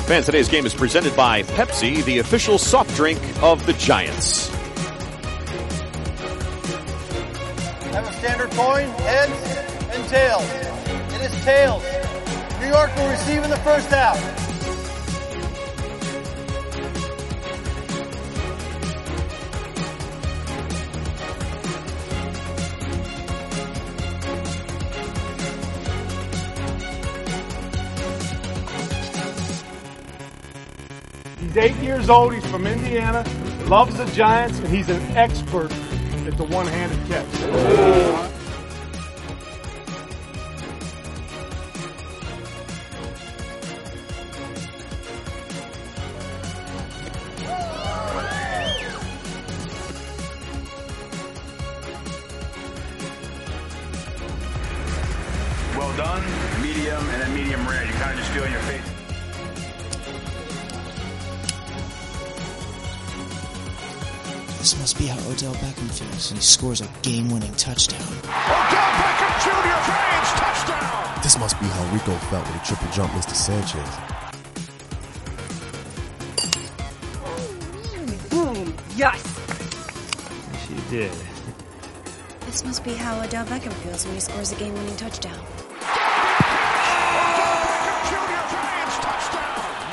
Fans, today's game is presented by Pepsi, the official soft drink of the Giants. Have a standard coin, heads and tails. It is tails. New York will receive in the first half. He's 8 years old, he's from Indiana, loves the Giants, and he's an expert at the one-handed catch. Well done, medium, and then medium rare. You kind of just feel in your face. This must be how Odell Beckham feels when he scores a game-winning touchdown. Odell Beckham Jr. Giants touchdown! This must be how Rico felt when he triple jumped Mr. Sanchez. Boom! Yes! She did. This must be how Odell Beckham feels when he scores a game-winning touchdown. Odell Beckham Jr. Giants touchdown!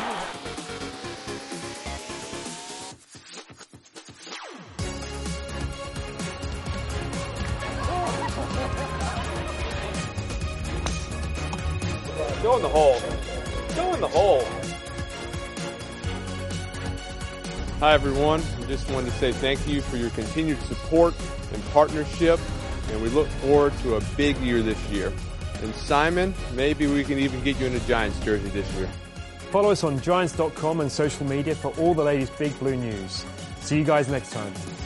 Go in the hole. Go in the hole. Hi, everyone. I just wanted to say thank you for your continued support and partnership, and we look forward to a big year this year. And Simon, maybe we can even get you in a Giants jersey this year. Follow us on Giants.com and social media for all the latest Big Blue news. See you guys next time.